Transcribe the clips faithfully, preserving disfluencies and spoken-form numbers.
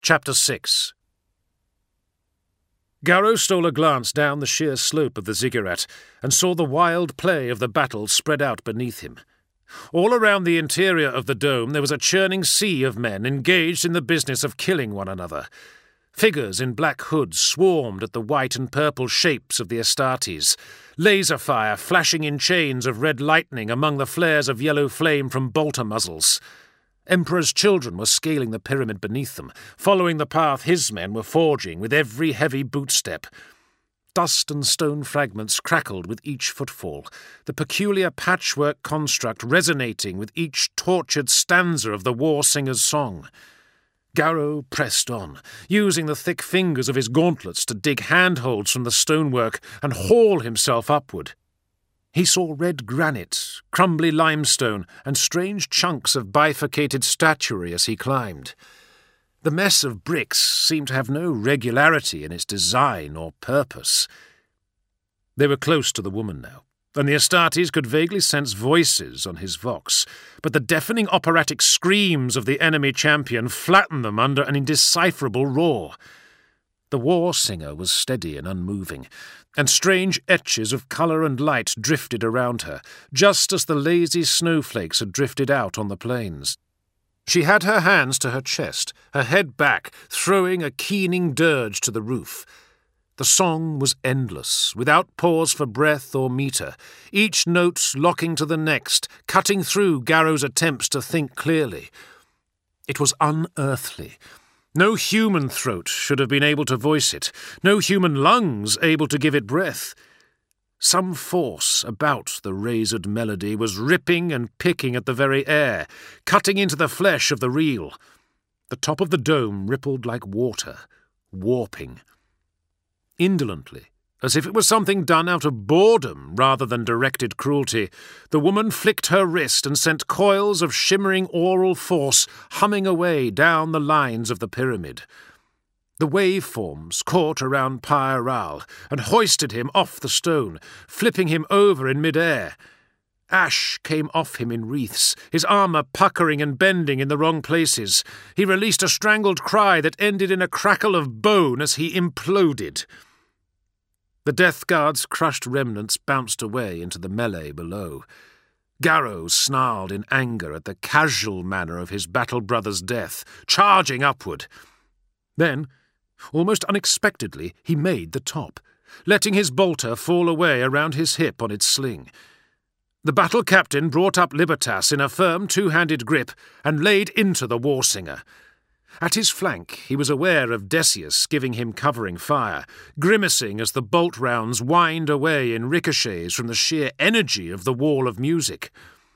Chapter six. Garrow stole a glance down the sheer slope of the ziggurat and saw the wild play of the battle spread out beneath him. All around the interior of the dome there was a churning sea of men engaged in the business of killing one another. Figures in black hoods swarmed at the white and purple shapes of the Astartes, laser fire flashing in chains of red lightning among the flares of yellow flame from bolter muzzles. Emperor's children were scaling the pyramid beneath them, following the path his men were forging with every heavy bootstep. Dust and stone fragments crackled with each footfall, the peculiar patchwork construct resonating with each tortured stanza of the war singer's song. Garrow pressed on, using the thick fingers of his gauntlets to dig handholds from the stonework and haul himself upward. He saw red granite, crumbly limestone, and strange chunks of bifurcated statuary as he climbed. The mess of bricks seemed to have no regularity in its design or purpose. They were close to the woman now, and the Astartes could vaguely sense voices on his vox, but the deafening operatic screams of the enemy champion flattened them under an indecipherable roar. The war singer was steady and unmoving, and strange etches of colour and light drifted around her, just as the lazy snowflakes had drifted out on the plains. She had her hands to her chest, her head back, throwing a keening dirge to the roof. The song was endless, without pause for breath or metre, each note locking to the next, cutting through Garrow's attempts to think clearly. It was unearthly. No human throat should have been able to voice it, no human lungs able to give it breath. Some force about the razored melody was ripping and picking at the very air, cutting into the flesh of the reel. The top of the dome rippled like water, warping. Indolently, as if it was something done out of boredom rather than directed cruelty, the woman flicked her wrist and sent coils of shimmering aural force humming away down the lines of the pyramid. The waveforms caught around Pyre Ral and hoisted him off the stone, flipping him over in mid-air. Ash came off him in wreaths, his armour puckering and bending in the wrong places. He released a strangled cry that ended in a crackle of bone as he imploded. The Death Guard's crushed remnants bounced away into the melee below. Garrow snarled in anger at the casual manner of his battle brother's death, charging upward. Then, almost unexpectedly, he made the top, letting his bolter fall away around his hip on its sling. The battle captain brought up Libertas in a firm two-handed grip and laid into the war singer. At his flank he was aware of Decius giving him covering fire, grimacing as the bolt rounds whined away in ricochets from the sheer energy of the wall of music.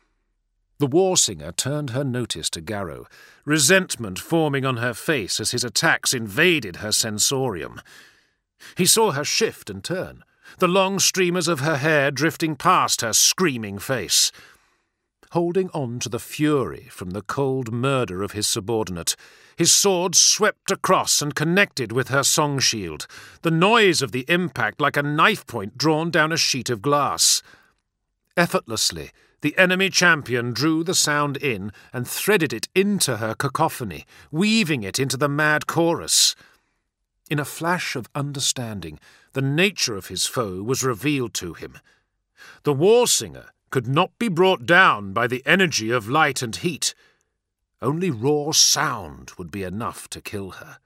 The war singer turned her notice to Garrow, resentment forming on her face as his attacks invaded her sensorium. He saw her shift and turn, the long streamers of her hair drifting past her screaming face. Holding on to the fury from the cold murder of his subordinate, his sword swept across and connected with her song shield, the noise of the impact like a knife point drawn down a sheet of glass. Effortlessly, the enemy champion drew the sound in and threaded it into her cacophony, weaving it into the mad chorus. In a flash of understanding, the nature of his foe was revealed to him. The war singer could not be brought down by the energy of light and heat. Only raw sound would be enough to kill her.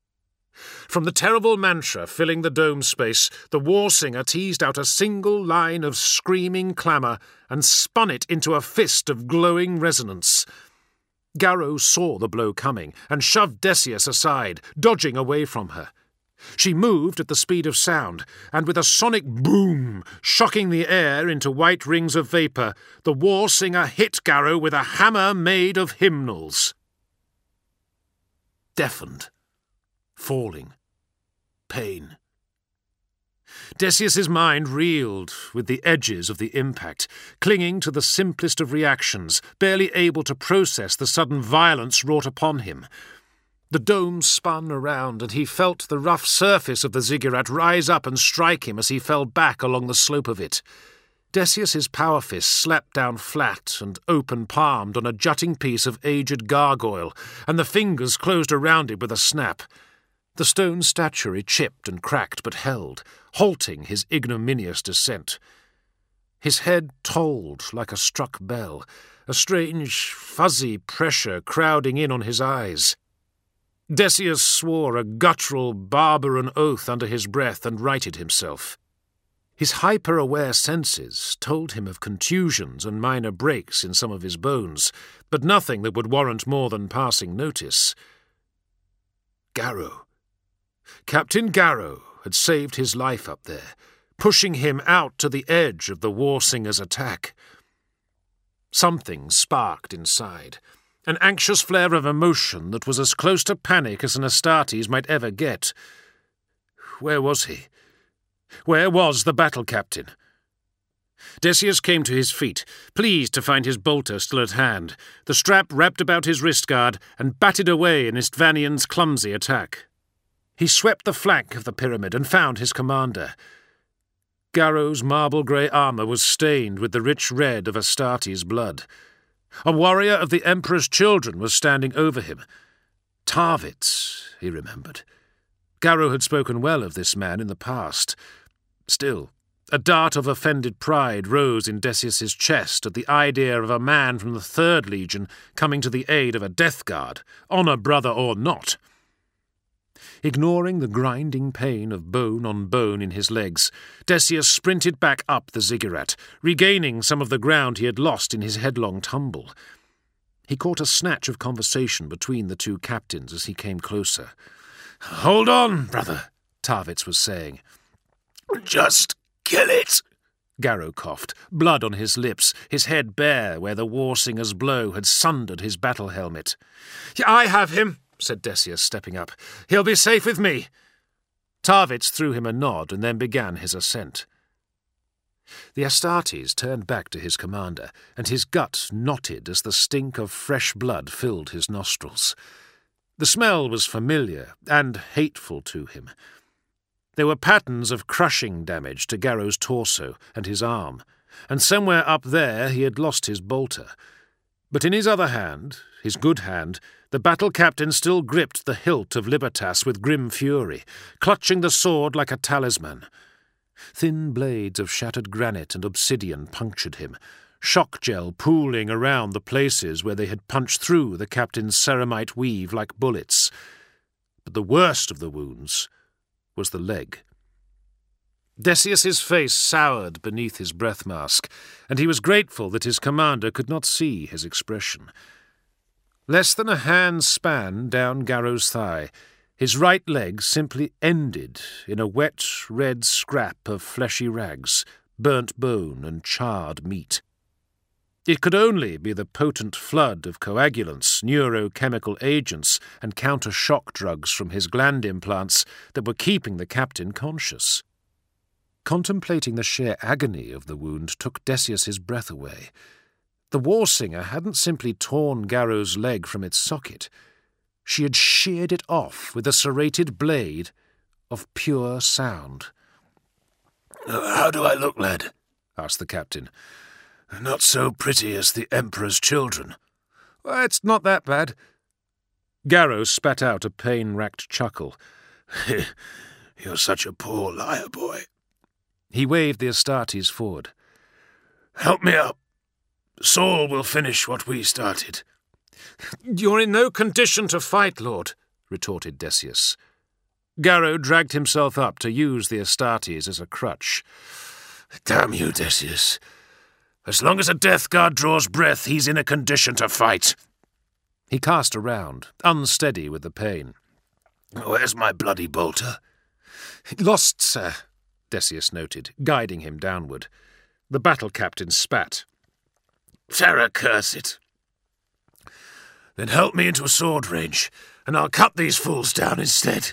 From the terrible mantra filling the dome space, the war singer teased out a single line of screaming clamour and spun it into a fist of glowing resonance. Garrow saw the blow coming and shoved Decius aside, dodging away from her. She moved at the speed of sound, and with a sonic boom, shocking the air into white rings of vapour, the war singer hit Garrow with a hammer made of hymnals. Deafened. Falling. Pain. Decius's mind reeled with the edges of the impact, clinging to the simplest of reactions, barely able to process the sudden violence wrought upon him. The dome spun around, and he felt the rough surface of the ziggurat rise up and strike him as he fell back along the slope of it. Decius's power fist slapped down flat and open-palmed on a jutting piece of aged gargoyle, and the fingers closed around it with a snap. The stone statuary chipped and cracked but held, halting his ignominious descent. His head tolled like a struck bell, a strange, fuzzy pressure crowding in on his eyes. Decius swore a guttural, barbaran oath under his breath and righted himself. His hyper-aware senses told him of contusions and minor breaks in some of his bones, but nothing that would warrant more than passing notice. Garrow. Captain Garrow had saved his life up there, pushing him out to the edge of the Warsinger's attack. Something sparked inside, an anxious flare of emotion that was as close to panic as an Astartes might ever get. Where was he? Where was the battle captain? Decius came to his feet, pleased to find his bolter still at hand, the strap wrapped about his wristguard, and batted away in Istvanian's clumsy attack. He swept the flank of the pyramid and found his commander. Garrow's marble-grey armour was stained with the rich red of Astartes' blood. A warrior of the Emperor's children was standing over him. Tarvitz, he remembered. Garrow had spoken well of this man in the past. Still, a dart of offended pride rose in Decius's chest at the idea of a man from the Third Legion coming to the aid of a death guard, honour brother or not. Ignoring the grinding pain of bone on bone in his legs, Decius sprinted back up the ziggurat, regaining some of the ground he had lost in his headlong tumble. He caught a snatch of conversation between the two captains as he came closer. "Hold on, brother," Tarvitz was saying. "Just kill it," Garrow coughed, blood on his lips, his head bare where the Warsinger's blow had sundered his battle helmet. "I have him," said Decius, stepping up. "He'll be safe with me." Tarvitz threw him a nod and then began his ascent. The Astartes turned back to his commander, and his gut knotted as the stink of fresh blood filled his nostrils. The smell was familiar and hateful to him. There were patterns of crushing damage to Garrow's torso and his arm, and somewhere up there he had lost his bolter. But in his other hand, his good hand, the battle captain still gripped the hilt of Libertas with grim fury, clutching the sword like a talisman. Thin blades of shattered granite and obsidian punctured him, shock gel pooling around the places where they had punched through the captain's ceramite weave like bullets. But the worst of the wounds was the leg. Decius's face soured beneath his breath mask, and he was grateful that his commander could not see his expression. Less than a hand's span down Garrow's thigh, his right leg simply ended in a wet, red scrap of fleshy rags, burnt bone and charred meat. It could only be the potent flood of coagulants, neurochemical agents, and counter-shock drugs from his gland implants that were keeping the captain conscious. Contemplating the sheer agony of the wound took Decius's breath away. The Warsinger hadn't simply torn Garrow's leg from its socket. She had sheared it off with a serrated blade of pure sound. "How do I look, lad?" asked the captain. "Not so pretty as the Emperor's children." "Well, it's not that bad." Garrow spat out a pain-racked chuckle. "You're such a poor liar, boy." He waved the Astartes forward. "Help me up. Saul will finish what we started." "You're in no condition to fight, Lord," retorted Decius. Garrow dragged himself up to use the Astartes as a crutch. "Damn you, Decius. As long as a death guard draws breath, he's in a condition to fight." He cast around, unsteady with the pain. "Where's my bloody bolter?" "Lost, sir," Decius noted, guiding him downward. The battle captain spat. "Terror curse it." "Then help me into a sword range, and I'll cut these fools down instead."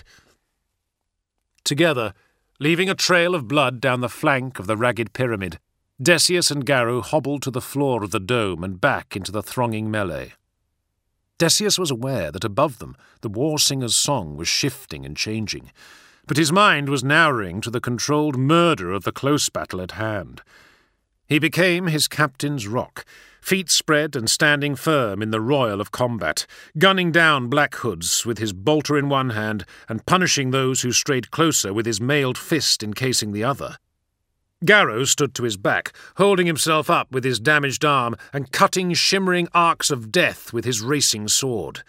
Together, leaving a trail of blood down the flank of the ragged pyramid, Decius and Garrow hobbled to the floor of the dome and back into the thronging melee. Decius was aware that above them the Warsinger's song was shifting and changing, but his mind was narrowing to the controlled murder of the close battle at hand. He became his captain's rock, feet spread and standing firm in the royal of combat, gunning down Black Hoods with his bolter in one hand and punishing those who strayed closer with his mailed fist encasing the other. Garrow stood to his back, holding himself up with his damaged arm and cutting shimmering arcs of death with his racing sword.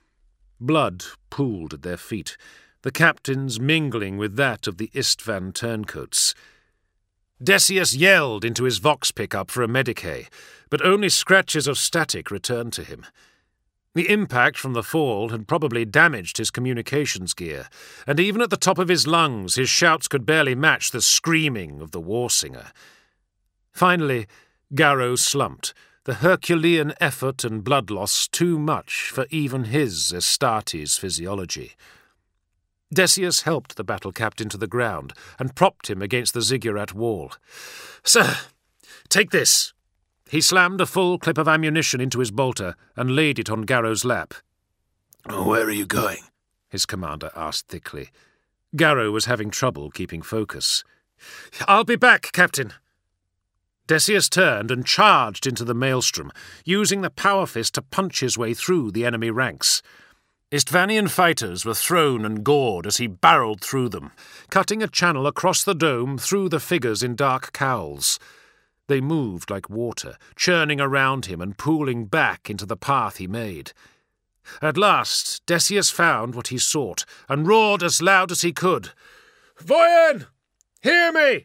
Blood pooled at their feet, the captain's mingling with that of the Istvan turncoats. Decius yelled into his vox pickup for a Medicae, but only scratches of static returned to him. The impact from the fall had probably damaged his communications gear, and even at the top of his lungs his shouts could barely match the screaming of the war singer. Finally, Garrow slumped, the Herculean effort and blood loss too much for even his Astartes physiology. Decius helped the battle captain to the ground and propped him against the ziggurat wall. "Sir, take this." He slammed a full clip of ammunition into his bolter and laid it on Garrow's lap. "Where are you going?" his commander asked thickly. Garrow was having trouble keeping focus. "I'll be back, Captain." Decius turned and charged into the maelstrom, using the power fist to punch his way through the enemy ranks. Istvanian fighters were thrown and gored as he barreled through them, cutting a channel across the dome through the figures in dark cowls. They moved like water, churning around him and pooling back into the path he made. At last, Decius found what he sought, and roared as loud as he could. "Voyen! Hear me!"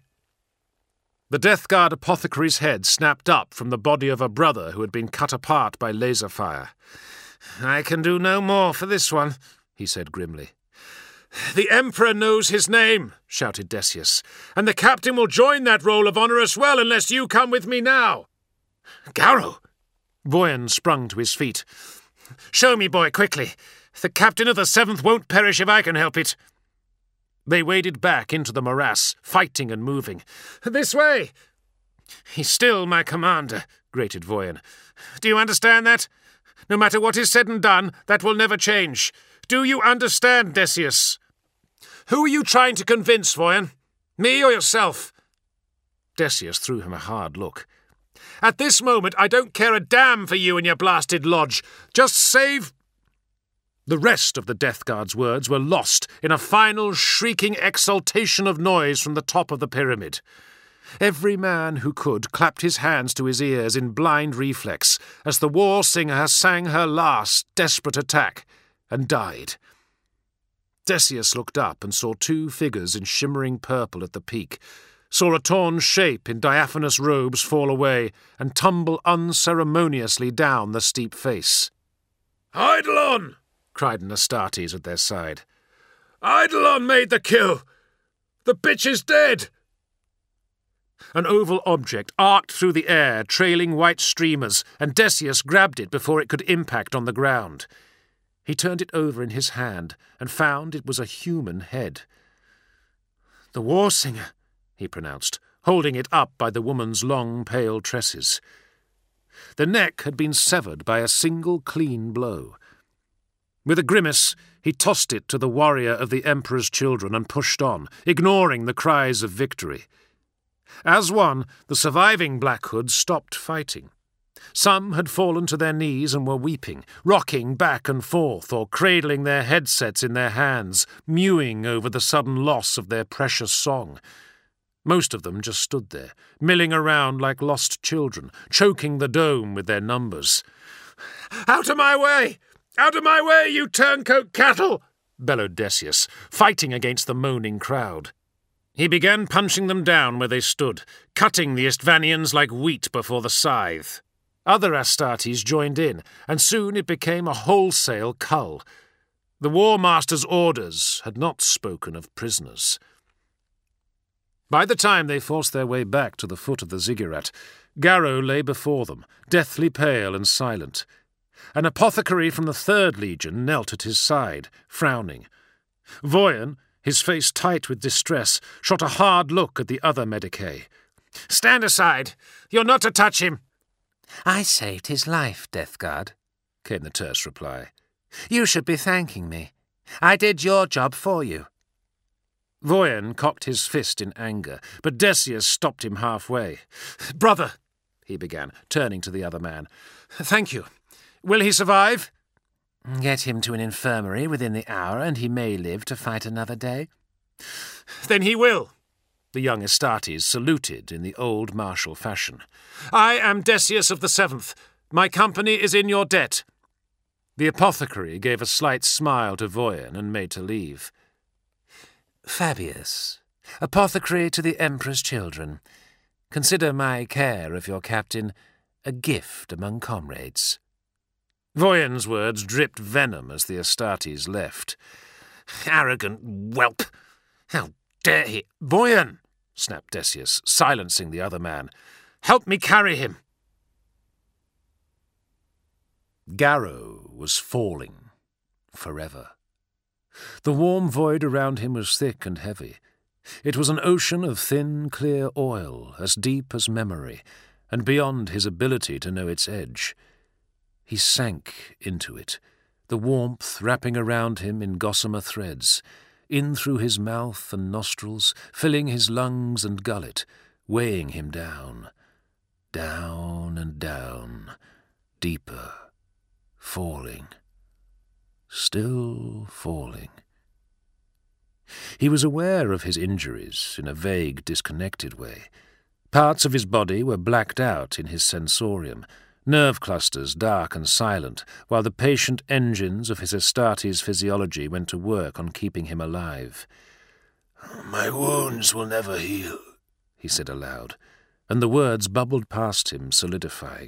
The Death Guard apothecary's head snapped up from the body of a brother who had been cut apart by laser fire. "I can do no more for this one," he said grimly. "The Emperor knows his name," shouted Decius, "and the captain will join that roll of honour as well unless you come with me now." "Garrow!" Voyen sprung to his feet. "Show me, boy, quickly. The captain of the Seventh won't perish if I can help it." They waded back into the morass, fighting and moving. "This way!" "He's still my commander," grated Voyen. "Do you understand that? No matter what is said and done, that will never change. Do you understand, Decius? Who are you trying to convince, Voyen? Me or yourself?" Decius threw him a hard look. "At this moment, I don't care a damn for you and your blasted lodge. Just save—" The rest of the Death Guard's words were lost in a final shrieking exultation of noise from the top of the pyramid. Every man who could clapped his hands to his ears in blind reflex as the war singer sang her last desperate attack and died. Decius looked up and saw two figures in shimmering purple at the peak, saw a torn shape in diaphanous robes fall away and tumble unceremoniously down the steep face. "Eidolon!" cried an Astartes at their side. "Eidolon made the kill! The bitch is dead!" An oval object arced through the air, trailing white streamers, and Decius grabbed it before it could impact on the ground. He turned it over in his hand and found it was a human head. "The war singer," he pronounced, holding it up by the woman's long, pale tresses. The neck had been severed by a single clean blow. With a grimace, he tossed it to the warrior of the Emperor's children and pushed on, ignoring the cries of victory. As one, the surviving Black Hoods stopped fighting. Some had fallen to their knees and were weeping, rocking back and forth or cradling their headsets in their hands, mewing over the sudden loss of their precious song. Most of them just stood there, milling around like lost children, choking the dome with their numbers. "Out of my way! Out of my way, you turncoat cattle!" bellowed Decius, fighting against the moaning crowd. He began punching them down where they stood, cutting the Istvanians like wheat before the scythe. Other Astartes joined in, and soon it became a wholesale cull. The War Master's orders had not spoken of prisoners. By the time they forced their way back to the foot of the ziggurat, Garrow lay before them, deathly pale and silent. An apothecary from the Third Legion knelt at his side, frowning. Voyen, his face tight with distress, shot a hard look at the other Medicae. "Stand aside! You're not to touch him!" "I saved his life, Death Guard," came the terse reply. "You should be thanking me. I did your job for you." Voyen cocked his fist in anger, but Decius stopped him halfway. "Brother," he began, turning to the other man. "Thank you. Will he survive?" "Get him to an infirmary within the hour, and he may live to fight another day." "Then he will." The young Astartes saluted in the old martial fashion. "I am Decius of the Seventh. My company is in your debt." The apothecary gave a slight smile to Voyen and made to leave. "Fabius, apothecary to the Emperor's children, consider my care of your captain a gift among comrades." Voyen's words dripped venom as the Astartes left. "Arrogant whelp! How dare he—" "Voyen!" snapped Decius, silencing the other man. "Help me carry him!" Garrow was falling forever. The warm void around him was thick and heavy. It was an ocean of thin, clear oil, as deep as memory, and beyond his ability to know its edge. He sank into it, the warmth wrapping around him in gossamer threads, in through his mouth and nostrils, filling his lungs and gullet, weighing him down, down and down, deeper, falling, still falling. He was aware of his injuries in a vague, disconnected way. Parts of his body were blacked out in his sensorium, nerve clusters dark and silent, while the patient engines of his Astartes physiology went to work on keeping him alive. "My wounds will never heal," he said aloud, and the words bubbled past him, solidifying.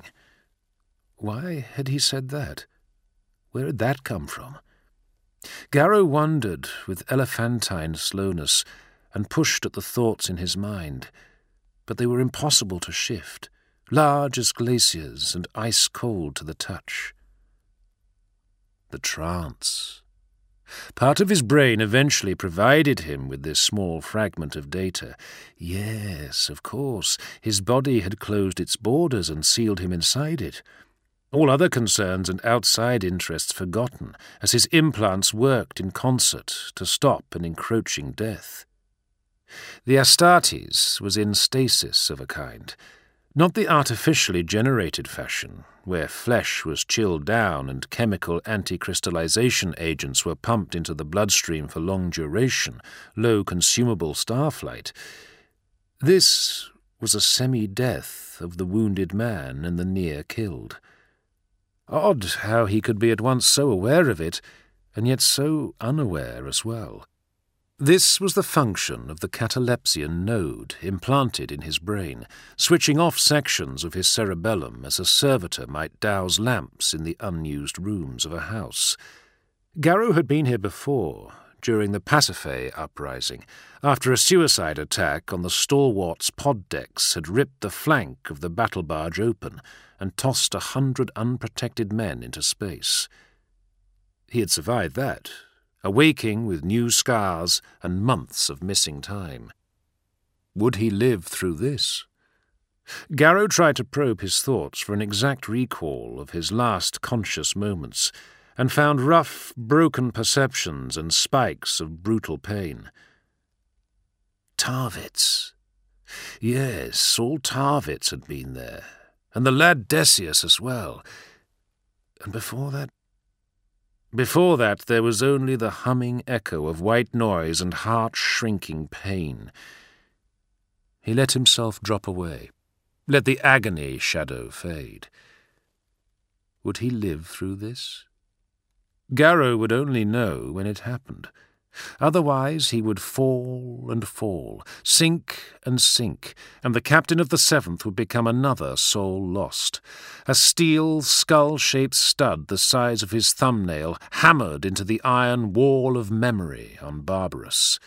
Why had he said that? Where had that come from? Garrow wondered with elephantine slowness and pushed at the thoughts in his mind, but they were impossible to shift, large as glaciers and ice-cold to the touch. The trance. Part of his brain eventually provided him with this small fragment of data. Yes, of course, his body had closed its borders and sealed him inside it. All other concerns and outside interests forgotten, as his implants worked in concert to stop an encroaching death. The Astartes was in stasis of a kind, not the artificially generated fashion, where flesh was chilled down and chemical anti-crystallization agents were pumped into the bloodstream for long duration, low-consumable starflight. This was a semi-death of the wounded man and the near-killed. Odd how he could be at once so aware of it, and yet so unaware as well. This was the function of the catalepsian node implanted in his brain, switching off sections of his cerebellum as a servitor might douse lamps in the unused rooms of a house. Garrow had been here before, during the Pasiphae uprising, after a suicide attack on the stalwart's pod decks had ripped the flank of the battle barge open and tossed a hundred unprotected men into space. He had survived that, awaking with new scars and months of missing time. Would he live through this? Garrow tried to probe his thoughts for an exact recall of his last conscious moments, and found rough, broken perceptions and spikes of brutal pain. Tarvitz. Yes, all Tarvitz had been there, and the lad Decius as well. And before that... Before that there was only the humming echo of white noise and heart-shrinking pain. He let himself drop away, let the agony shadow fade. Would he live through this? Garrow would only know when it happened. Otherwise he would fall and fall, sink and sink, and the captain of the Seventh would become another soul lost, a steel, skull-shaped stud the size of his thumbnail hammered into the iron wall of memory on Barbarus.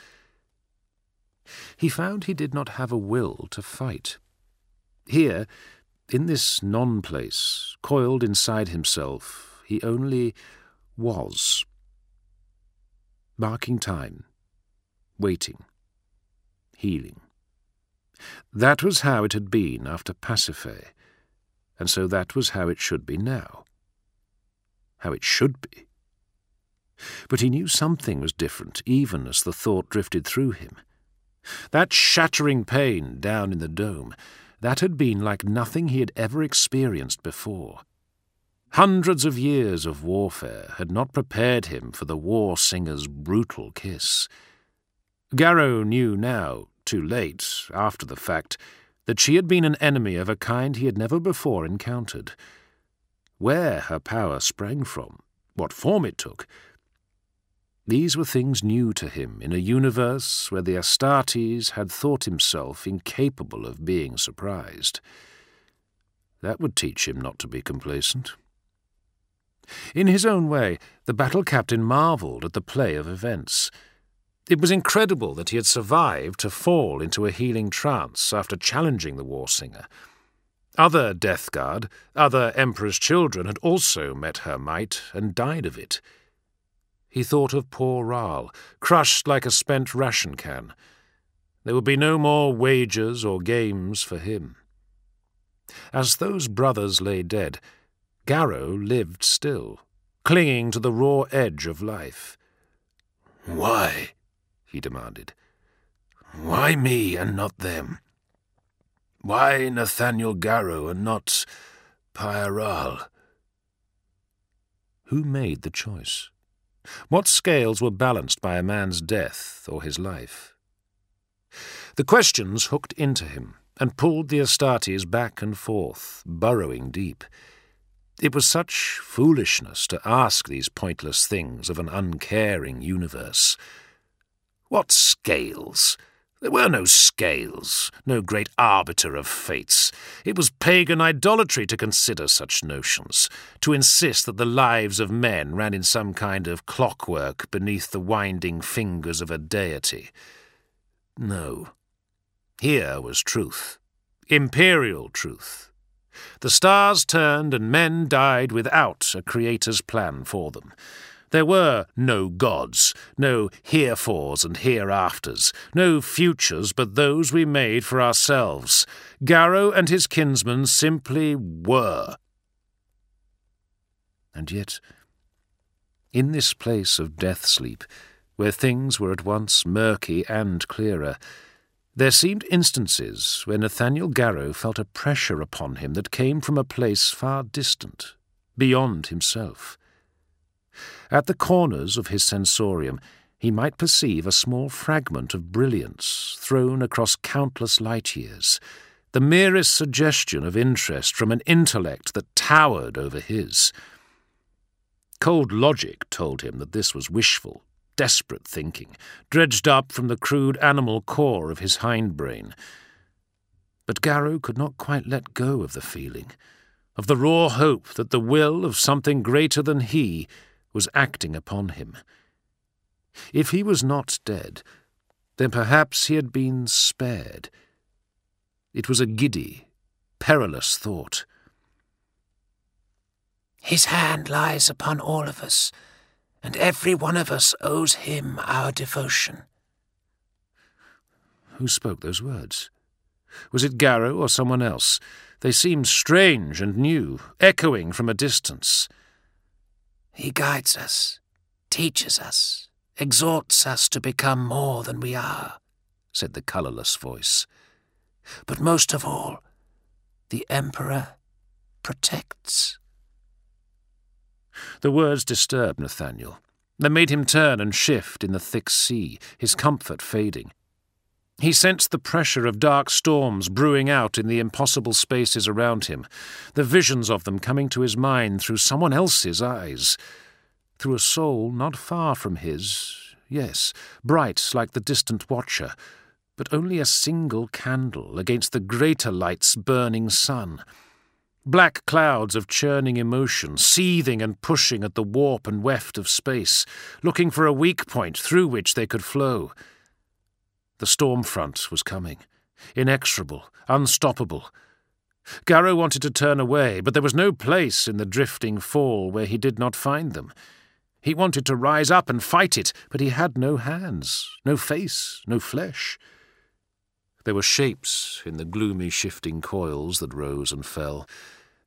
He found he did not have a will to fight. Here, in this non-place, coiled inside himself, he only was. Marking time, waiting, healing. That was how it had been after Pasiphae, and so that was how it should be now. How it should be. But he knew something was different, even as the thought drifted through him. That shattering pain down in the dome, that had been like nothing he had ever experienced before. Hundreds of years of warfare had not prepared him for the war singer's brutal kiss. Garrow knew now, too late, after the fact, that she had been an enemy of a kind he had never before encountered. Where her power sprang from, what form it took, these were things new to him in a universe where the Astartes had thought himself incapable of being surprised. That would teach him not to be complacent. In his own way, the battle captain marvelled at the play of events. It was incredible that he had survived to fall into a healing trance after challenging the war singer. Other Death Guard, other Emperor's children had also met her might and died of it. He thought of poor Rahl, crushed like a spent ration can. There would be no more wagers or games for him. As those brothers lay dead, Garrow lived still, clinging to the raw edge of life. "Why?" he demanded. "Why me and not them? Why Nathaniel Garrow and not Pyre Rahl?" Who made the choice? What scales were balanced by a man's death or his life? The questions hooked into him and pulled the Astartes back and forth, burrowing deep. It was such foolishness to ask these pointless things of an uncaring universe. What scales? There were no scales, no great arbiter of fates. It was pagan idolatry to consider such notions, to insist that the lives of men ran in some kind of clockwork beneath the winding fingers of a deity. No. Here was truth. Imperial truth. The stars turned and men died without a creator's plan for them. There were no gods, no herefores and hereafters, no futures but those we made for ourselves. Garrow and his kinsmen simply were. And yet, in this place of death-sleep, where things were at once murky and clearer, there seemed instances where Nathaniel Garrow felt a pressure upon him that came from a place far distant, beyond himself. At the corners of his sensorium, he might perceive a small fragment of brilliance thrown across countless light-years, the merest suggestion of interest from an intellect that towered over his. Cold logic told him that this was wishful, desperate thinking, dredged up from the crude animal core of his hindbrain. But Garrow could not quite let go of the feeling, of the raw hope that the will of something greater than he was acting upon him. If he was not dead, then perhaps he had been spared. It was a giddy, perilous thought. His hand lies upon all of us, and every one of us owes him our devotion. Who spoke those words? Was it Garrow or someone else? They seemed strange and new, echoing from a distance. He guides us, teaches us, exhorts us to become more than we are, said the colourless voice. But most of all, the Emperor protects. The words disturbed Nathaniel. They made him turn and shift in the thick sea, his comfort fading. He sensed the pressure of dark storms brewing out in the impossible spaces around him, the visions of them coming to his mind through someone else's eyes, through a soul not far from his, yes, bright like the distant watcher, but only a single candle against the greater light's burning sun. Black clouds of churning emotion, seething and pushing at the warp and weft of space, looking for a weak point through which they could flow. The storm front was coming, inexorable, unstoppable. Garrow wanted to turn away, but there was no place in the drifting fall where he did not find them. He wanted to rise up and fight it, but he had no hands, no face, no flesh. There were shapes in the gloomy shifting coils that rose and fell,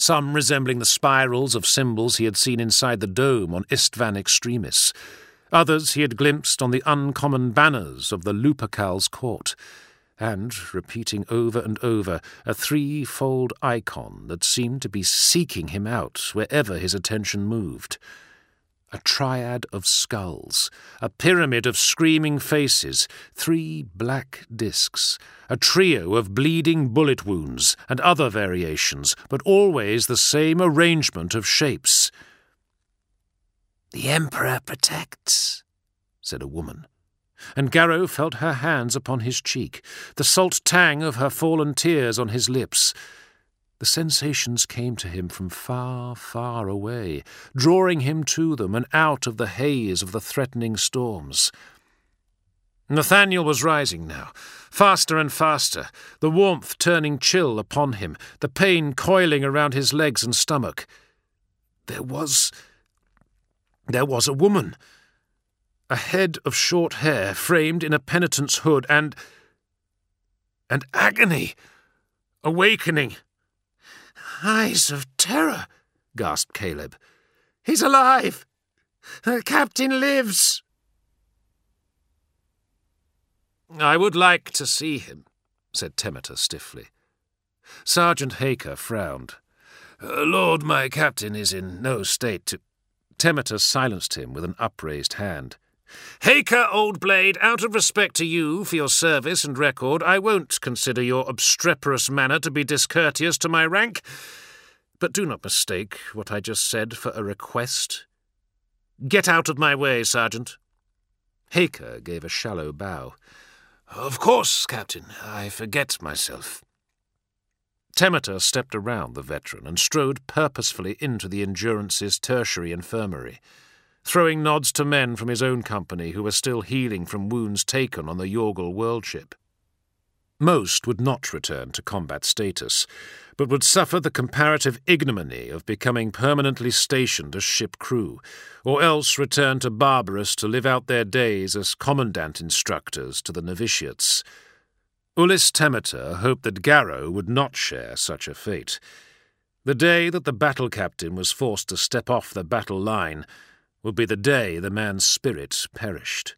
some resembling the spirals of symbols he had seen inside the dome on Istvan Extremis. Others he had glimpsed on the uncommon banners of the Lupercal's court, and, repeating over and over, a threefold icon that seemed to be seeking him out wherever his attention moved. A triad of skulls, a pyramid of screaming faces, three black discs, a trio of bleeding bullet wounds, and other variations, but always the same arrangement of shapes. "The Emperor protects," said a woman, and Garrow felt her hands upon his cheek, the salt tang of her fallen tears on his lips. The sensations came to him from far, far away, drawing him to them and out of the haze of the threatening storms. Nathaniel was rising now, faster and faster, the warmth turning chill upon him, the pain coiling around his legs and stomach. There was... there was a woman. A head of short hair framed in a penitent's hood, and... and agony. Awakening. "Eyes of terror," gasped Caleb. "He's alive! The captain lives!" "I would like to see him," said Temeter stiffly. Sergeant Haker frowned. "Lord, my captain is in no state to—" Temeter silenced him with an upraised hand. "Haker, old blade, out of respect to you for your service and record, I won't consider your obstreperous manner to be discourteous to my rank. But do not mistake what I just said for a request. Get out of my way, Sergeant." Haker gave a shallow bow. "Of course, Captain. I forget myself." Temeter stepped around the veteran and strode purposefully into the Endurance's tertiary infirmary, throwing nods to men from his own company who were still healing from wounds taken on the Yorgul worldship. Most would not return to combat status, but would suffer the comparative ignominy of becoming permanently stationed as ship crew, or else return to Barbarus to live out their days as commandant instructors to the novitiates. Ulis Temeter hoped that Garrow would not share such a fate. The day that the battle captain was forced to step off the battle line would be the day the man's spirit perished.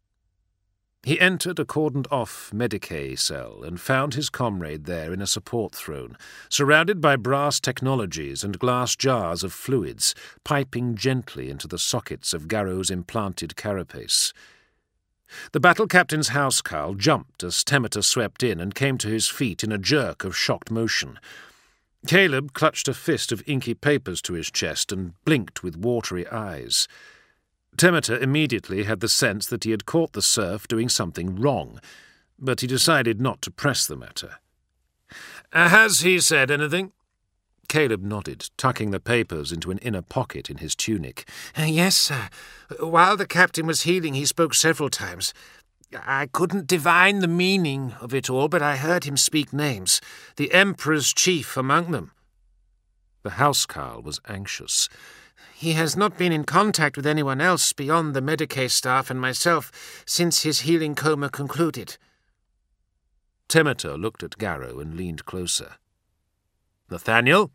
He entered a cordoned-off Medicae cell and found his comrade there in a support throne, surrounded by brass technologies and glass jars of fluids, piping gently into the sockets of Garrow's implanted carapace. The battle captain's housecarl jumped as Temeter swept in and came to his feet in a jerk of shocked motion. Caleb clutched a fist of inky papers to his chest and blinked with watery eyes. Temeter immediately had the sense that he had caught the serf doing something wrong, but he decided not to press the matter. "Has he said anything?" Caleb nodded, tucking the papers into an inner pocket in his tunic. "Yes, sir. While the captain was healing, he spoke several times. I couldn't divine the meaning of it all, but I heard him speak names, the Emperor's chief among them." The housecarl was anxious. "He has not been in contact with anyone else beyond the Medicae staff and myself since his healing coma concluded." Temeter looked at Garrow and leaned closer. "Nathaniel?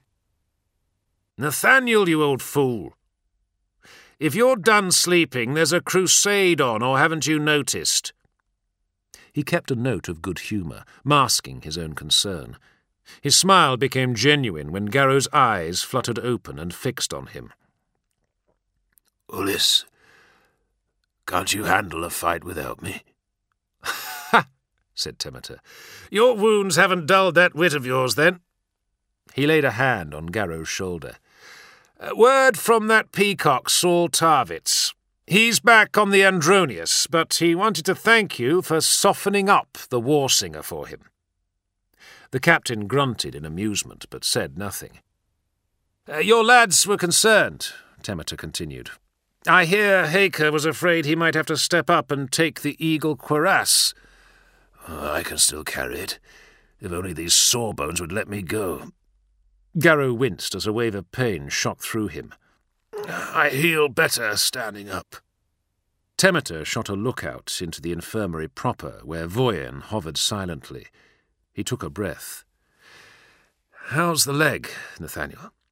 Nathaniel, you old fool! If you're done sleeping, there's a crusade on, or haven't you noticed?" He kept a note of good humour, masking his own concern. His smile became genuine when Garrow's eyes fluttered open and fixed on him. "Ulis, can't you handle a fight without me?" "Ha!" said Temeter. "Your wounds haven't dulled that wit of yours, then." He laid a hand on Garrow's shoulder. "Word from that peacock, Saul Tarvitz. He's back on the Andronius, but he wanted to thank you for softening up the war singer for him." The captain grunted in amusement, but said nothing. "Your lads were concerned," Temeter continued. "I hear Haker was afraid he might have to step up and take the Eagle Cuirass." Oh, "I can still carry it, if only these sawbones would let me go." Garrow winced as a wave of pain shot through him. "I heal better standing up." Temeter shot a lookout into the infirmary proper, where Voyen hovered silently. He took a breath. "How's the leg, Nathaniel?"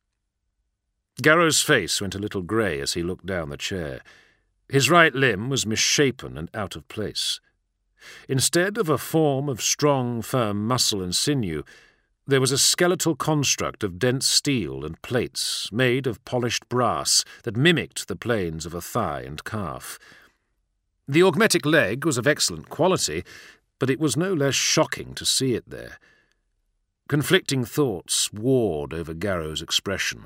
Garrow's face went a little grey as he looked down the chair. His right limb was misshapen and out of place. Instead of a form of strong, firm muscle and sinew, there was a skeletal construct of dense steel and plates made of polished brass that mimicked the planes of a thigh and calf. The augmetic leg was of excellent quality, but it was no less shocking to see it there. Conflicting thoughts warred over Garrow's expression.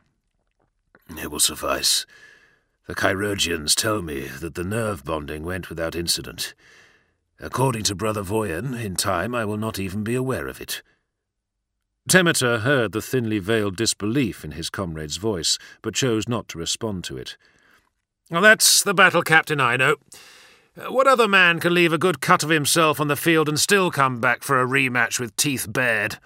It will suffice. The chirurgeons tell me that the nerve bonding went without incident. According to Brother Voyen, in time I will not even be aware of it. Temeter heard the thinly veiled disbelief in his comrade's voice, but chose not to respond to it. Well, that's the battle captain I know. What other man can leave a good cut of himself on the field and still come back for a rematch with teeth bared?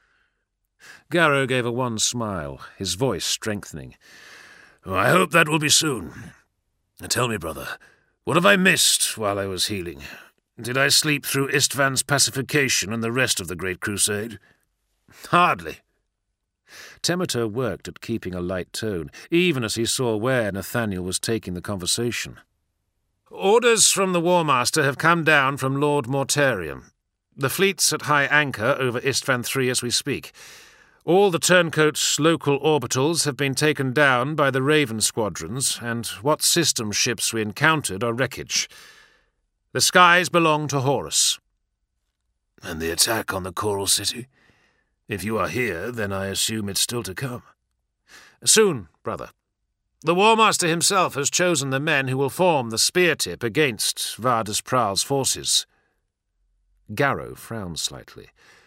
Garrow gave a wan smile, his voice strengthening. Oh, I hope that will be soon. Tell me, brother, what have I missed while I was healing? Did I sleep through Istvan's pacification and the rest of the Great Crusade? Hardly. Temeter worked at keeping a light tone, even as he saw where Nathaniel was taking the conversation. Orders from the War Master have come down from Lord Mortarion. The fleet's at high anchor over Istvan three as we speak. All the turncoats' local orbitals have been taken down by the Raven squadrons, and what system ships we encountered are wreckage. The skies belong to Horus. And the attack on the Coral City? If you are here, then I assume it's still to come. Soon, brother. The War Master himself has chosen the men who will form the spear tip against Vardis Pral's forces. Garrow frowned slightly.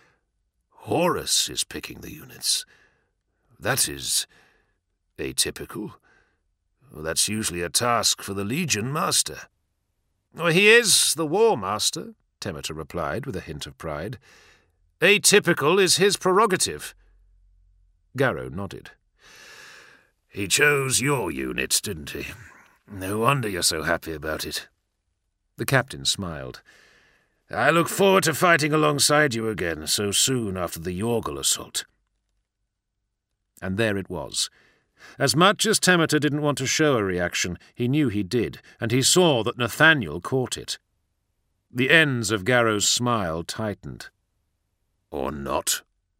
Horus is picking the units. That is atypical. Well, that's usually a task for the Legion Master. Well, he is the War Master, Temeter replied with a hint of pride. Atypical is his prerogative. Garrow nodded. He chose your unit, didn't he? No wonder you're so happy about it. The captain smiled. I look forward to fighting alongside you again so soon after the Yorgul assault. And there it was. As much as Temeter didn't want to show a reaction, he knew he did, and he saw that Nathaniel caught it. The ends of Garrow's smile tightened. Or not?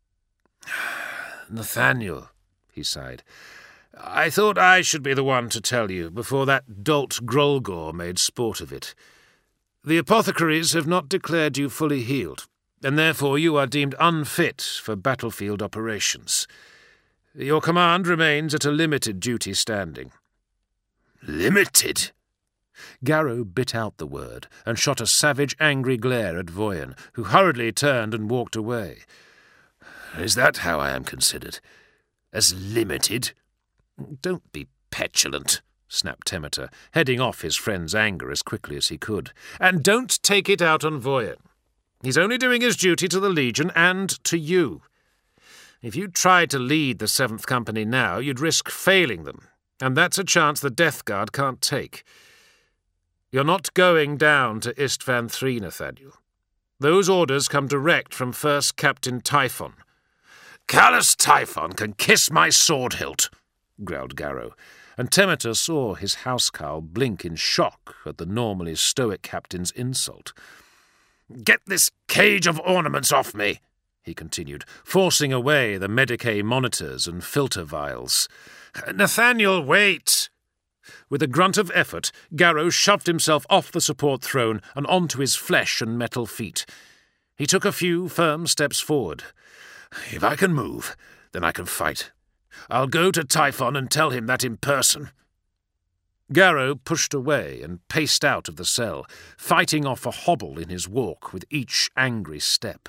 Nathaniel, he sighed. I thought I should be the one to tell you before that dolt Grolgor made sport of it. The apothecaries have not declared you fully healed, and therefore you are deemed unfit for battlefield operations. Your command remains at a limited duty standing. Limited? Garrow bit out the word and shot a savage, angry glare at Voyen, who hurriedly turned and walked away. Is that how I am considered? As limited? Don't be petulant, snapped Temeter, heading off his friend's anger as quickly as he could. And don't take it out on Voyen. He's only doing his duty to the Legion and to you. If you tried to lead the Seventh Company now, you'd risk failing them, and that's a chance the Death Guard can't take. You're not going down to Istvan three, Nathaniel. Those orders come direct from First Captain Typhon. Callous Typhon can kiss my sword hilt, growled Garrow, and Temeter saw his housecarl blink in shock at the normally stoic captain's insult. Get this cage of ornaments off me, he continued, forcing away the Medicae monitors and filter vials. Nathaniel, wait! With a grunt of effort, Garrow shoved himself off the support throne and onto his flesh and metal feet. He took a few firm steps forward. If I can move, then I can fight. I'll go to Typhon and tell him that in person. Garrow pushed away and paced out of the cell, fighting off a hobble in his walk with each angry step.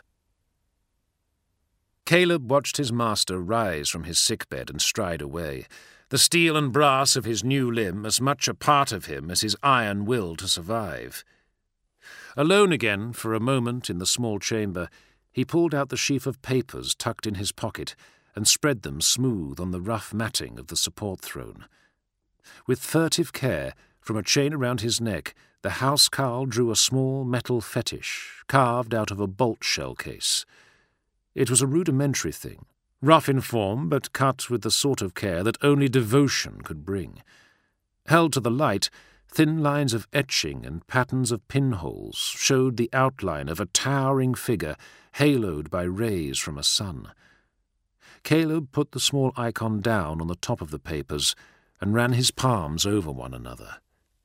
Caleb watched his master rise from his sickbed and stride away, the steel and brass of his new limb as much a part of him as his iron will to survive. Alone again for a moment in the small chamber, he pulled out the sheaf of papers tucked in his pocket and spread them smooth on the rough matting of the support throne. With furtive care, from a chain around his neck, the housecarl drew a small metal fetish, carved out of a bolt shell case. It was a rudimentary thing, rough in form but cut with the sort of care that only devotion could bring. Held to the light, thin lines of etching and patterns of pinholes showed the outline of a towering figure haloed by rays from a sun. Caleb put the small icon down on the top of the papers and ran his palms over one another.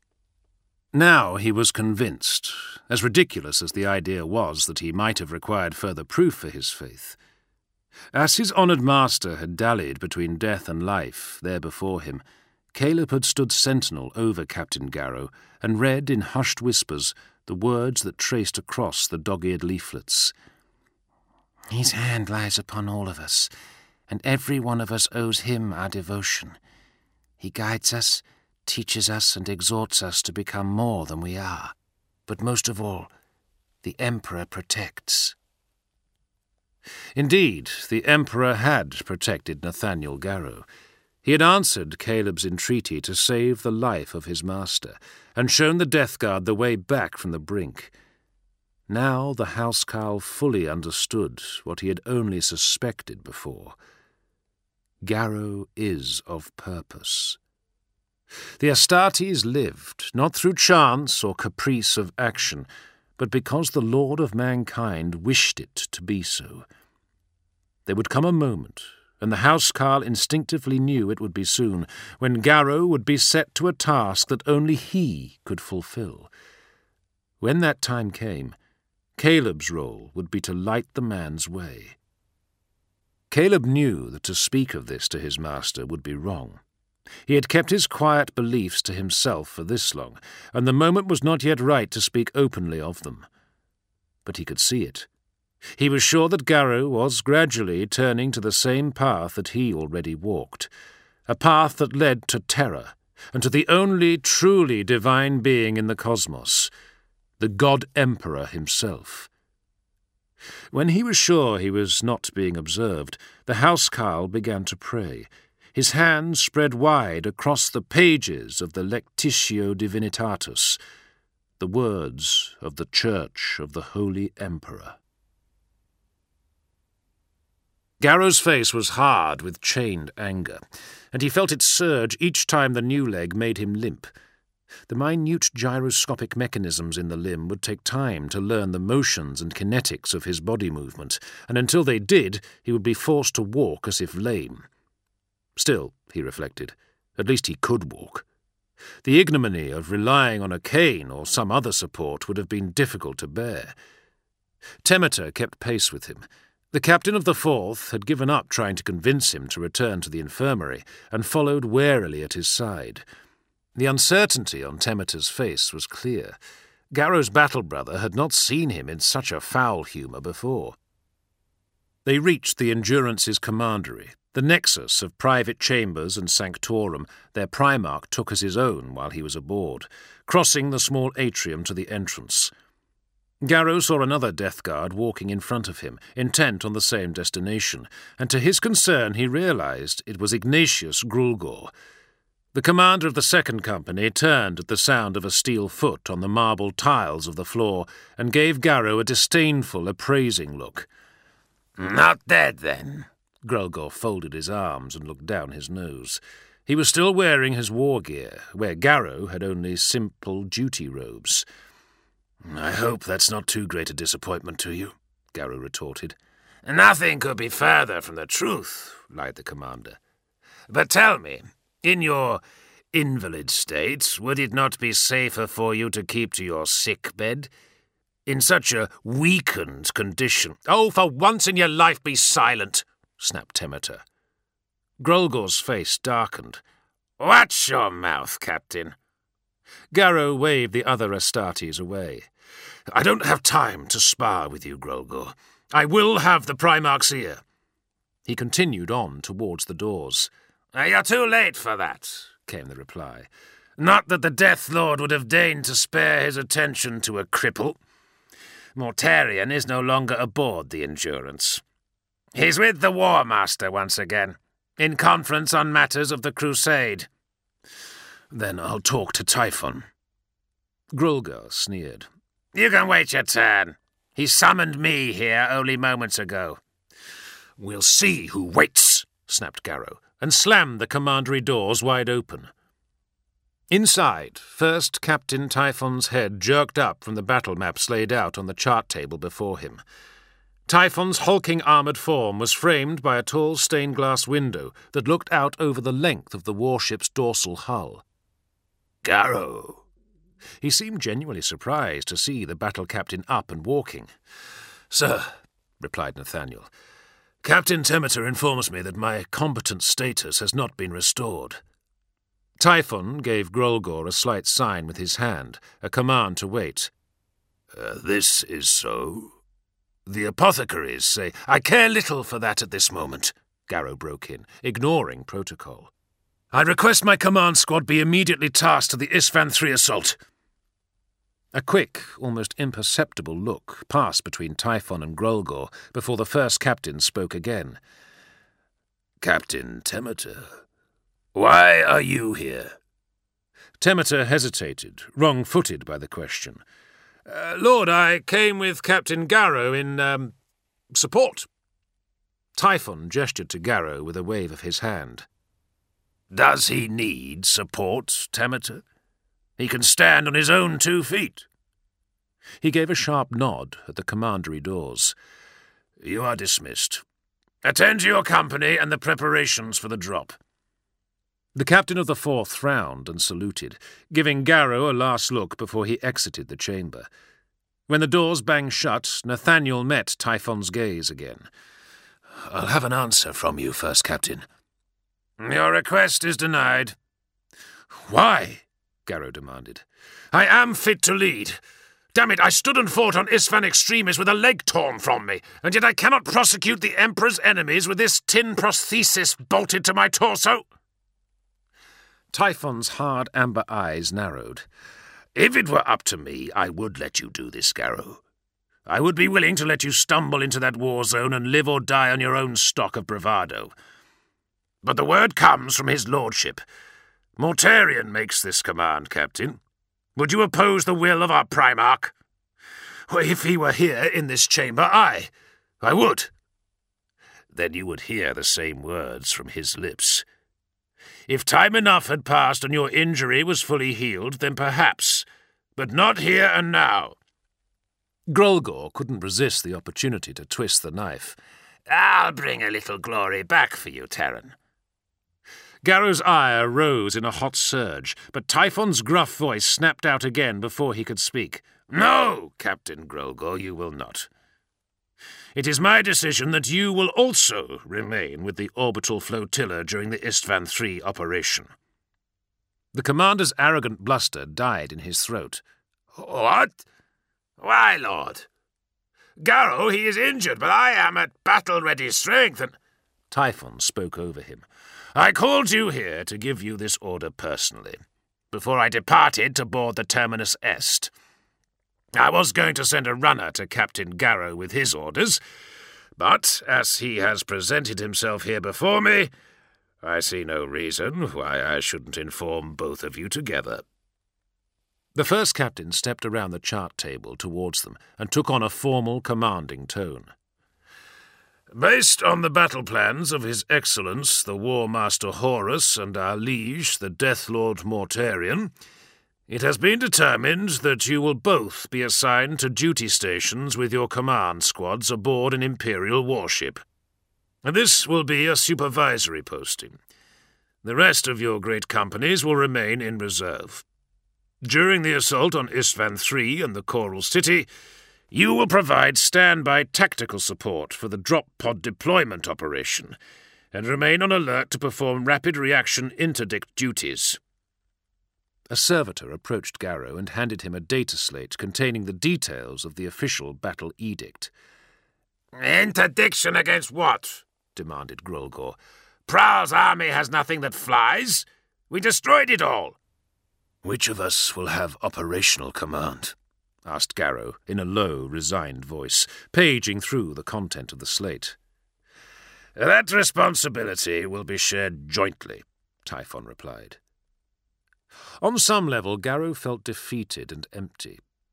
Now he was convinced, as ridiculous as the idea was that he might have required further proof for his faith. As his honoured master had dallied between death and life there before him, Caleb had stood sentinel over Captain Garrow and read in hushed whispers the words that traced across the dog-eared leaflets. "His hand lies upon all of us, and every one of us owes him our devotion. He guides us, teaches us, and exhorts us to become more than we are. But most of all, the Emperor protects." Indeed, the Emperor had protected Nathaniel Garrow. He had answered Caleb's entreaty to save the life of his master, and shown the Death Guard the way back from the brink. Now the housecarl fully understood what he had only suspected before. Garrow is of purpose. The Astartes lived, not through chance or caprice of action, but because the Lord of mankind wished it to be so. There would come a moment, and the housecarl instinctively knew it would be soon, when Garrow would be set to a task that only he could fulfill. When that time came, Caleb's role would be to light the man's way. Caleb knew that to speak of this to his master would be wrong. He had kept his quiet beliefs to himself for this long, and the moment was not yet right to speak openly of them. But he could see it. He was sure that Garrow was gradually turning to the same path that he already walked, a path that led to terror, and to the only truly divine being in the cosmos, the God Emperor himself. When he was sure he was not being observed, the housecarl began to pray, his hands spread wide across the pages of the Lectitio Divinitatus, the words of the Church of the Holy Emperor. Garrow's face was hard with chained anger, and he felt it surge each time the new leg made him limp. The minute gyroscopic mechanisms in the limb would take time to learn the motions and kinetics of his body movement, and until they did, he would be forced to walk as if lame. Still, he reflected, at least he could walk. The ignominy of relying on a cane or some other support would have been difficult to bear. Temeter kept pace with him. The captain of the Fourth had given up trying to convince him to return to the infirmary, and followed warily at his side. The uncertainty on Temeter's face was clear. Garrow's battle-brother had not seen him in such a foul humour before. They reached the Endurance's commandery, the nexus of private chambers and sanctorum their Primarch took as his own while he was aboard, crossing the small atrium to the entrance. Garrow saw another Death Guard walking in front of him, intent on the same destination, and to his concern he realized it was Ignatius Grulgor. The commander of the second company turned at the sound of a steel foot on the marble tiles of the floor and gave Garrow a disdainful, appraising look. "Not dead, then?" Grulgor folded his arms and looked down his nose. He was still wearing his war gear, where Garrow had only simple duty robes. "I hope that's not too great a disappointment to you," Garrow retorted. "Nothing could be further from the truth," lied the commander. "But tell me, in your invalid state, would it not be safer for you to keep to your sick bed? In such a weakened condition—" "Oh, for once in your life be silent!" snapped Temeter. Grulgor's face darkened. "Watch your mouth, Captain." Garrow waved the other Astartes away. "I don't have time to spar with you, Grulgor. I will have the Primarch's ear." He continued on towards the doors. "You're too late for that," came the reply. "Not that the Death Lord would have deigned to spare his attention to a cripple. Mortarion is no longer aboard the Endurance. He's with the War Master once again, in conference on matters of the Crusade." "Then I'll talk to Typhon." Grulgor sneered. "You can wait your turn. He summoned me here only moments ago." "We'll see who waits," snapped Garrow, and slammed the commandery doors wide open. Inside, first Captain Typhon's head jerked up from the battle maps laid out on the chart table before him. Typhon's hulking armoured form was framed by a tall stained-glass window that looked out over the length of the warship's dorsal hull. "Garrow!" He seemed genuinely surprised to see the battle captain up and walking. "Sir," replied Nathaniel, "Captain Temeter informs me that my combatant status has not been restored." Typhon gave Grolgor a slight sign with his hand, a command to wait. Uh, this is so? The apothecaries say— "I care little for that at this moment," Garrow broke in, ignoring protocol. "I request my command squad be immediately tasked to the Istvan three assault." A quick, almost imperceptible look passed between Typhon and Grolgor before the first captain spoke again. "Captain Temeter, why are you here?" Temeter hesitated, wrong-footed by the question. Uh, Lord, I came with Captain Garrow in, um, support. Typhon gestured to Garrow with a wave of his hand. "Does he need support, Temeter? He can stand on his own two feet." He gave a sharp nod at the commandery doors. "You are dismissed. Attend to your company and the preparations for the drop." The captain of the Fourth frowned and saluted, giving Garrow a last look before he exited the chamber. When the doors banged shut, Nathaniel met Typhon's gaze again. "I'll have an answer from you, First Captain." "Your request is denied." "Why?" Garrow demanded. "I am fit to lead. Damn it, I stood and fought on Istvan Extremis with a leg torn from me, and yet I cannot prosecute the Emperor's enemies with this tin prosthesis bolted to my torso." Typhon's hard amber eyes narrowed. "If it were up to me, I would let you do this, Garrow. I would be willing to let you stumble into that war zone and live or die on your own stock of bravado. But the word comes from his lordship. Mortarion makes this command, Captain. Would you oppose the will of our Primarch?" "If he were here in this chamber, aye, I would." "Then you would hear the same words from his lips. If time enough had passed and your injury was fully healed, then perhaps, but not here and now." Grolgor couldn't resist the opportunity to twist the knife. "I'll bring a little glory back for you, Terran." Garrow's ire rose in a hot surge, but Typhon's gruff voice snapped out again before he could speak. "No, Captain Grolgor, you will not. It is my decision that you will also remain with the orbital flotilla during the Istvan three operation." The commander's arrogant bluster died in his throat. "What? Why, Lord? Garrow, he is injured, but I am at battle-ready strength, and—" Typhon spoke over him. "I called you here to give you this order personally, before I departed to board the Terminus Est. I was going to send a runner to Captain Garrow with his orders, but as he has presented himself here before me, I see no reason why I shouldn't inform both of you together." The first captain stepped around the chart table towards them and took on a formal, commanding tone. "Based on the battle plans of His Excellence the War Master Horus and our liege, the Death Lord Mortarion, it has been determined that you will both be assigned to duty stations with your command squads aboard an Imperial warship. This will be a supervisory posting. The rest of your great companies will remain in reserve. During the assault on Istvan three and the Coral City, you will provide standby tactical support for the drop pod deployment operation and remain on alert to perform rapid reaction interdict duties." A servitor approached Garrow and handed him a data slate containing the details of the official battle edict. "Interdiction against what?" demanded Grolgor. "Prowl's army has nothing that flies. We destroyed it all." "Which of us will have operational command?" asked Garrow in a low, resigned voice, paging through the content of the slate. "That responsibility will be shared jointly," Typhon replied. On some level, Garrow felt defeated and empty.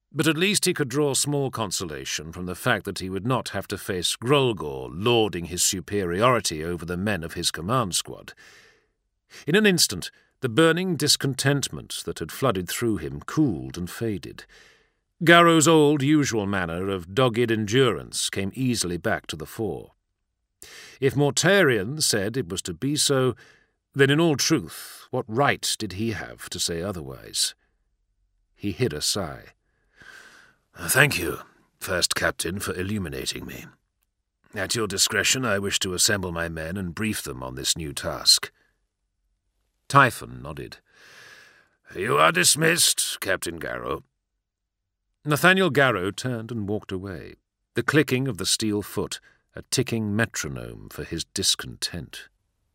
But at least he could draw small consolation from the fact that he would not have to face Grolgor lording his superiority over the men of his command squad. In an instant, the burning discontentment that had flooded through him cooled and faded. Garrow's old usual manner of dogged endurance came easily back to the fore. If Mortarion said it was to be so, then in all truth, what right did he have to say otherwise? He hid a sigh. "Thank you, First Captain, for illuminating me. At your discretion, I wish to assemble my men and brief them on this new task." Typhon nodded. "You are dismissed, Captain Garrow." Nathaniel Garrow turned and walked away, the clicking of the steel foot a ticking metronome for his discontent.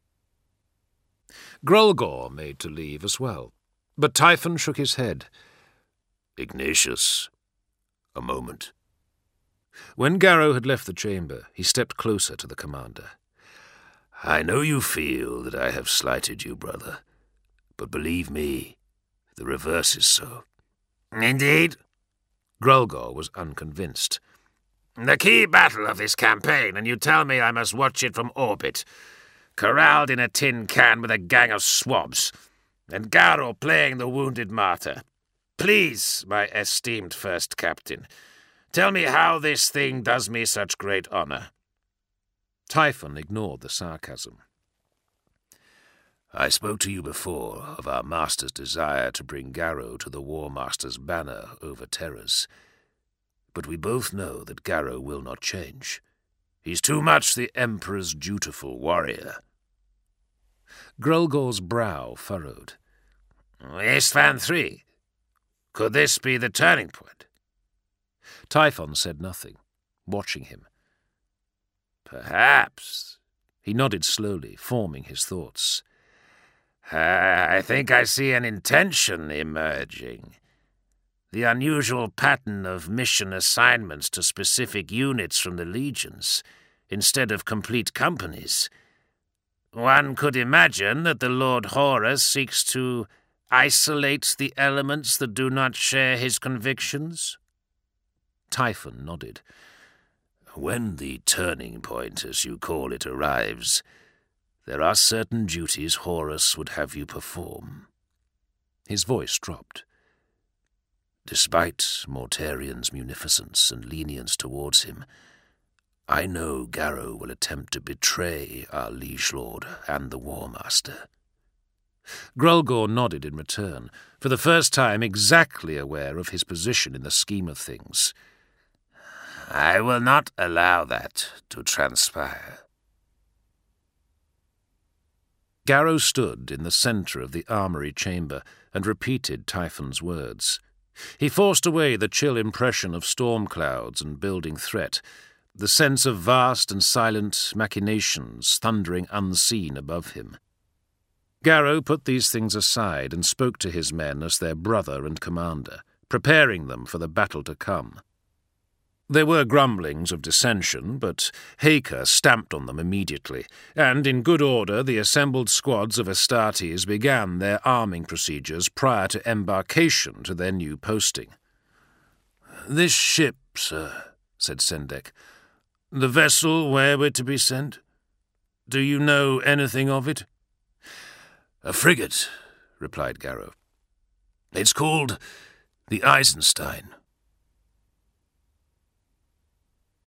Grolgor made to leave as well, but Typhon shook his head. "Ignatius, a moment." When Garrow had left the chamber, he stepped closer to the commander. "I know you feel that I have slighted you, brother, but believe me, the reverse is so." "Indeed?" Grolgor was unconvinced. "The key battle of this campaign, and you tell me I must watch it from orbit, corralled in a tin can with a gang of swabs, and Garrow playing the wounded martyr. Please, my esteemed first captain, tell me how this thing does me such great honour." Typhon ignored the sarcasm. "I spoke to you before of our master's desire to bring Garrow to the War Master's banner over terrors. But we both know that Garrow will not change. He's too much the Emperor's dutiful warrior." Grolgor's brow furrowed. "Istvan the Third? Could this be the turning point?" Typhon said nothing, watching him. "Perhaps." He nodded slowly, forming his thoughts. I think I see an intention emerging. The unusual pattern of mission assignments to specific units from the legions, instead of complete companies. One could imagine that the Lord Horus seeks to isolate the elements that do not share his convictions. Typhon nodded. "When the turning point, as you call it, arrives, there are certain duties Horus would have you perform." His voice dropped. "Despite Mortarion's munificence and lenience towards him, I know Garrow will attempt to betray our liege lord and the War Master." Grolgor nodded in return, for the first time exactly aware of his position in the scheme of things. "I will not allow that to transpire." Garrow stood in the centre of the armoury chamber and repeated Typhon's words. He forced away the chill impression of storm clouds and building threat, the sense of vast and silent machinations thundering unseen above him. Garrow put these things aside and spoke to his men as their brother and commander, preparing them for the battle to come. There were grumblings of dissension, but Haker stamped on them immediately, and in good order the assembled squads of Astartes began their arming procedures prior to embarkation to their new posting. "This ship, sir," said Sendek, "the vessel where we're to be sent, do you know anything of it?" "A frigate," replied Garrow. "It's called the Eisenstein."